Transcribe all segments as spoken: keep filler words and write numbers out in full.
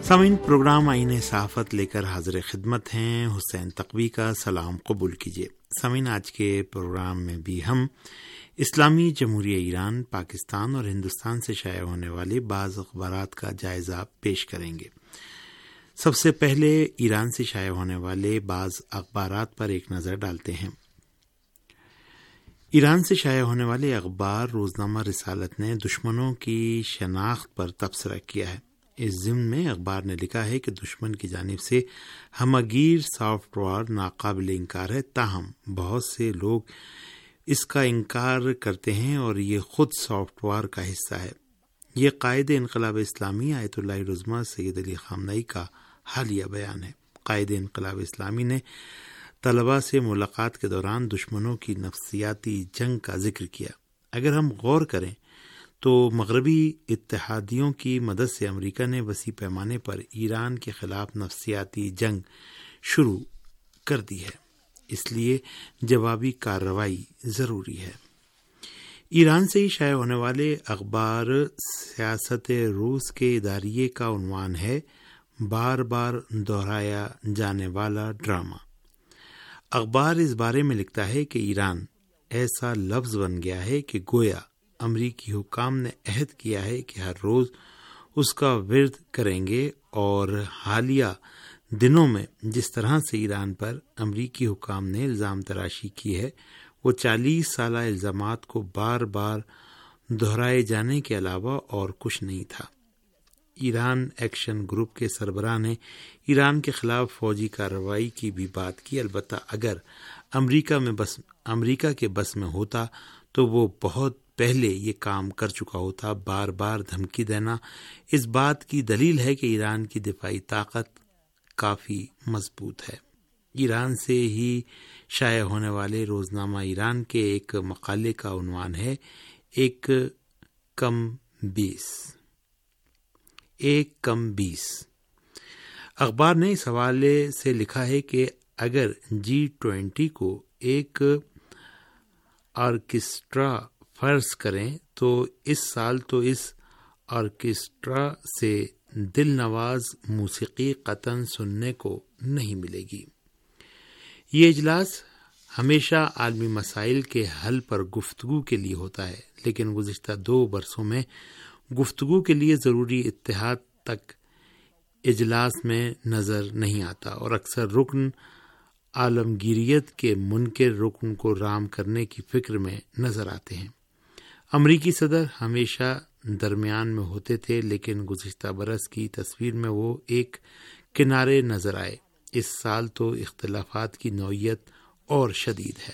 سامعین، پروگرام آئین صحافت لے کر حاضر خدمت ہیں۔ حسین تقوی کا سلام قبول کیجیے۔ سامعین، آج کے پروگرام میں بھی ہم اسلامی جمہوریہ ایران، پاکستان اور ہندوستان سے شائع ہونے والے بعض اخبارات کا جائزہ پیش کریں گے۔ سب سے پہلے ایران سے شائع ہونے والے بعض اخبارات پر ایک نظر ڈالتے ہیں۔ ایران سے شائع ہونے والے اخبار روزنامہ رسالت نے دشمنوں کی شناخت پر تبصرہ کیا ہے۔ اس ضمن میں اخبار نے لکھا ہے کہ دشمن کی جانب سے ہمگیر سافٹ ویئر ناقابل انکار ہے، تاہم بہت سے لوگ اس کا انکار کرتے ہیں اور یہ خود سافٹ ویئر کا حصہ ہے۔ یہ قائد انقلاب اسلامی آیت اللہ العظمہ سید علی خامنئی کا حالیہ بیان ہے۔ قائد انقلاب اسلامی نے طلباء سے ملاقات کے دوران دشمنوں کی نفسیاتی جنگ کا ذکر کیا۔ اگر ہم غور کریں تو مغربی اتحادیوں کی مدد سے امریکہ نے وسیع پیمانے پر ایران کے خلاف نفسیاتی جنگ شروع کر دی ہے، اس لیے جوابی کارروائی ضروری ہے۔ ایران سے ہی شائع ہونے والے اخبار سیاست روس کے اداریے کا عنوان ہے بار بار دہرایا جانے والا ڈرامہ۔ اخبار اس بارے میں لکھتا ہے کہ ایران ایسا لفظ بن گیا ہے کہ گویا امریکی حکام نے عہد کیا ہے کہ ہر روز اس کا ورد کریں گے، اور حالیہ دنوں میں جس طرح سے ایران پر امریکی حکام نے الزام تراشی کی ہے، وہ چالیس سالہ الزامات کو بار بار دہرائے جانے کے علاوہ اور کچھ نہیں تھا۔ ایران ایکشن گروپ کے سربراہ نے ایران کے خلاف فوجی کارروائی کی بھی بات کی، البتہ اگر امریکہ میں بس امریکہ کے بس میں ہوتا تو وہ بہت پہلے یہ کام کر چکا ہوتا۔ بار بار دھمکی دینا اس بات کی دلیل ہے کہ ایران کی دفاعی طاقت کافی مضبوط ہے۔ ایران سے ہی شائع ہونے والے روزنامہ ایران کے ایک مقالے کا عنوان ہے ایک کم بیس ایک کم بیس اخبار نے اس حوالے سے لکھا ہے کہ اگر جی ٹوینٹی کو ایک آرکیسٹرا فرض کریں تو اس سال تو اس آرکیسٹرا سے دل نواز موسیقی قطعاً سننے کو نہیں ملے گی۔ یہ اجلاس ہمیشہ عالمی مسائل کے حل پر گفتگو کے لیے ہوتا ہے، لیکن گزشتہ دو برسوں میں گفتگو کے لیے ضروری اتحاد تک اجلاس میں نظر نہیں آتا، اور اکثر رکن عالمگیریت کے منکر رکن کو رام کرنے کی فکر میں نظر آتے ہیں۔ امریکی صدر ہمیشہ درمیان میں ہوتے تھے، لیکن گزشتہ برس کی تصویر میں وہ ایک کنارے نظر آئے۔ اس سال تو اختلافات کی نوعیت اور شدید ہے۔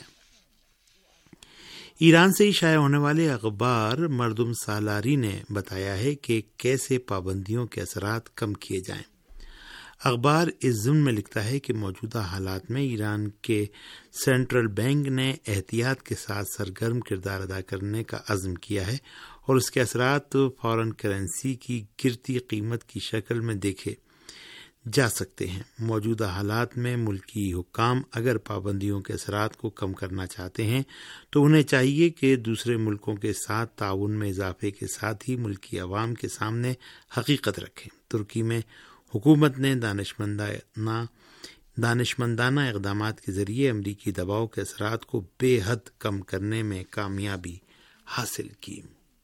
ایران سے ہی شائع ہونے والے اخبار مردم سالاری نے بتایا ہے کہ کیسے پابندیوں کے اثرات کم کیے جائیں۔ اخبار اس ضمن میں لکھتا ہے کہ موجودہ حالات میں ایران کے سینٹرل بینک نے احتیاط کے ساتھ سرگرم کردار ادا کرنے کا عزم کیا ہے، اور اس کے اثرات فارن کرنسی کی گرتی قیمت کی شکل میں دیکھے جا سکتے ہیں۔ موجودہ حالات میں ملکی حکام اگر پابندیوں کے اثرات کو کم کرنا چاہتے ہیں تو انہیں چاہیے کہ دوسرے ملکوں کے ساتھ تعاون میں اضافے کے ساتھ ہی ملکی عوام کے سامنے حقیقت رکھیں۔ ترکی میں حکومت نے دانشمندانہ دانشمندانہ اقدامات کے ذریعے امریکی دباؤ کے اثرات کو بے حد کم کرنے میں کامیابی حاصل کی۔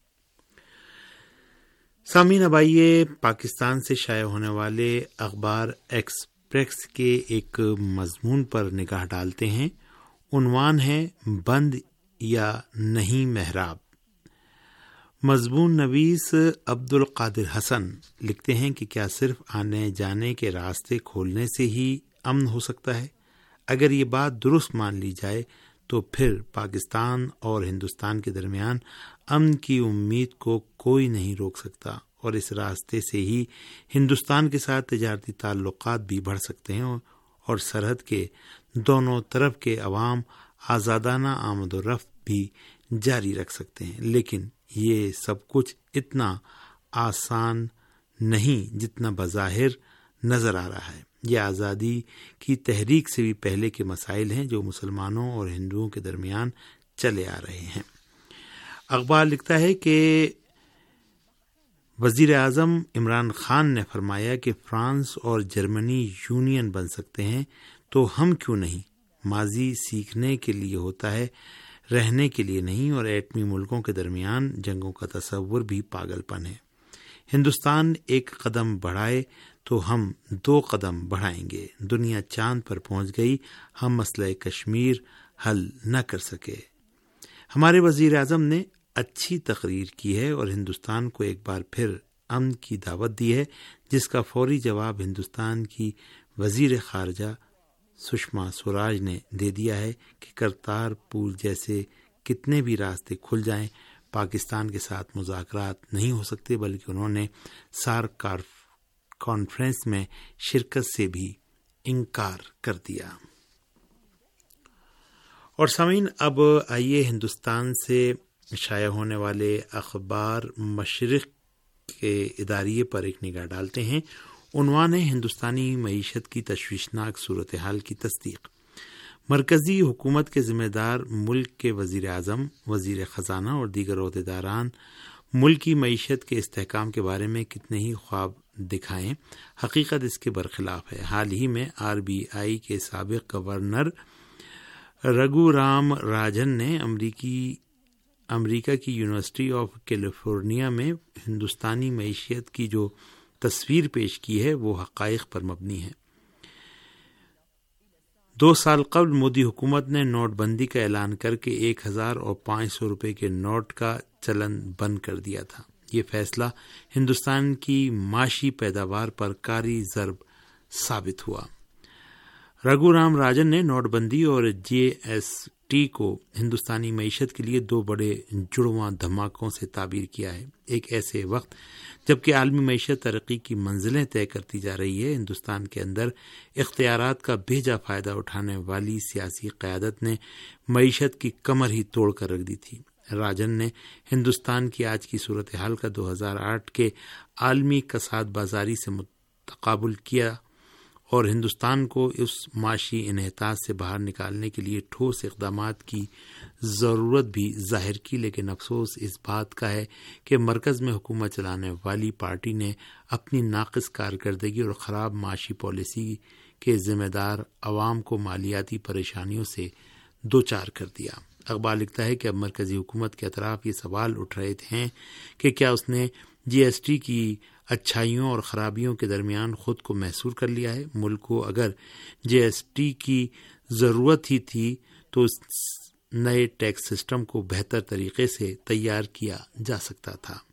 سامعین، اب آئیے پاکستان سے شائع ہونے والے اخبار ایکسپریس کے ایک مضمون پر نگاہ ڈالتے ہیں۔ عنوان ہے بند یا نہیں محراب۔ مضمون نویس عبد القادر حسن لکھتے ہیں کہ کیا صرف آنے جانے کے راستے کھولنے سے ہی امن ہو سکتا ہے؟ اگر یہ بات درست مان لی جائے تو پھر پاکستان اور ہندوستان کے درمیان امن کی امید کو کوئی نہیں روک سکتا، اور اس راستے سے ہی ہندوستان کے ساتھ تجارتی تعلقات بھی بڑھ سکتے ہیں، اور سرحد کے دونوں طرف کے عوام آزادانہ آمد و رفت بھی جاری رکھ سکتے ہیں۔ لیکن یہ سب کچھ اتنا آسان نہیں جتنا بظاہر نظر آ رہا ہے۔ یہ آزادی کی تحریک سے بھی پہلے کے مسائل ہیں جو مسلمانوں اور ہندوؤں کے درمیان چلے آ رہے ہیں۔ اخبار لکھتا ہے کہ وزیر اعظم عمران خان نے فرمایا کہ فرانس اور جرمنی یونین بن سکتے ہیں تو ہم کیوں نہیں؟ ماضی سیکھنے کے لیے ہوتا ہے، رہنے کے لیے نہیں، اور ایٹمی ملکوں کے درمیان جنگوں کا تصور بھی پاگل پن ہے۔ ہندوستان ایک قدم بڑھائے تو ہم دو قدم بڑھائیں گے۔ دنیا چاند پر پہنچ گئی، ہم مسئلہ کشمیر حل نہ کر سکے۔ ہمارے وزیر اعظم نے اچھی تقریر کی ہے اور ہندوستان کو ایک بار پھر امن کی دعوت دی ہے، جس کا فوری جواب ہندوستان کی وزیر خارجہ سشما سوراج نے دے دیا ہے کہ کرتارپور جیسے کتنے بھی راستے کھل جائیں، پاکستان کے ساتھ مذاکرات نہیں ہو سکتے، بلکہ انہوں نے سارک کانفرنس میں شرکت سے بھی انکار کر دیا۔ اور سامعین، اب آئیے ہندوستان سے شائع ہونے والے اخبار مشرق کے اداریے پر ایک نگاہ ڈالتے ہیں۔ عنوان ہے ہندوستانی معیشت کی تشویشناک صورتحال کی تصدیق۔ مرکزی حکومت کے ذمہ دار ملک کے وزیر اعظم، وزیر خزانہ اور دیگر عہدیداران ملک کی معیشت کے استحکام کے بارے میں کتنے ہی خواب دکھائیں، حقیقت اس کے برخلاف ہے۔ حال ہی میں آر بی آئی کے سابق گورنر رگھو رام راجن نے امریکی امریکہ کی یونیورسٹی آف کیلیفورنیا میں ہندوستانی معیشت کی جو تصویر پیش کی ہے وہ حقائق پر مبنی ہے۔ دو سال قبل مودی حکومت نے نوٹ بندی کا اعلان کر کے ایک ہزار اور پانچ سو روپے کے نوٹ کا چلن بند کر دیا تھا۔ یہ فیصلہ ہندوستان کی معاشی پیداوار پر کاری ضرب ثابت ہوا۔ رگھو رام راجن نے نوٹ بندی اور جی ایس ٹی کو ہندوستانی معیشت کے لیے دو بڑے جڑواں دھماکوں سے تعبیر کیا ہے۔ ایک ایسے وقت جبکہ عالمی معیشت ترقی کی منزلیں طے کرتی جا رہی ہے، ہندوستان کے اندر اختیارات کا بھیجا فائدہ اٹھانے والی سیاسی قیادت نے معیشت کی کمر ہی توڑ کر رکھ دی تھی۔ راجن نے ہندوستان کی آج کی صورتحال کا دو ہزار آٹھ کے عالمی کساد بازاری سے متقابل کیا اور ہندوستان کو اس معاشی انحطاط سے باہر نکالنے کے لیے ٹھوس اقدامات کی ضرورت بھی ظاہر کی، لیکن افسوس اس بات کا ہے کہ مرکز میں حکومت چلانے والی پارٹی نے اپنی ناقص کارکردگی اور خراب معاشی پالیسی کے ذمہ دار عوام کو مالیاتی پریشانیوں سے دوچار کر دیا۔ اخبار لکھتا ہے کہ اب مرکزی حکومت کے اطراف یہ سوال اٹھ رہے ہیں کہ کیا اس نے جی ایس ٹی کی اچھائیوں اور خرابیوں کے درمیان خود کو محصور کر لیا ہے۔ ملک کو اگر جی ایس ٹی کی ضرورت ہی تھی تو اس نئے ٹیکس سسٹم کو بہتر طریقے سے تیار کیا جا سکتا تھا۔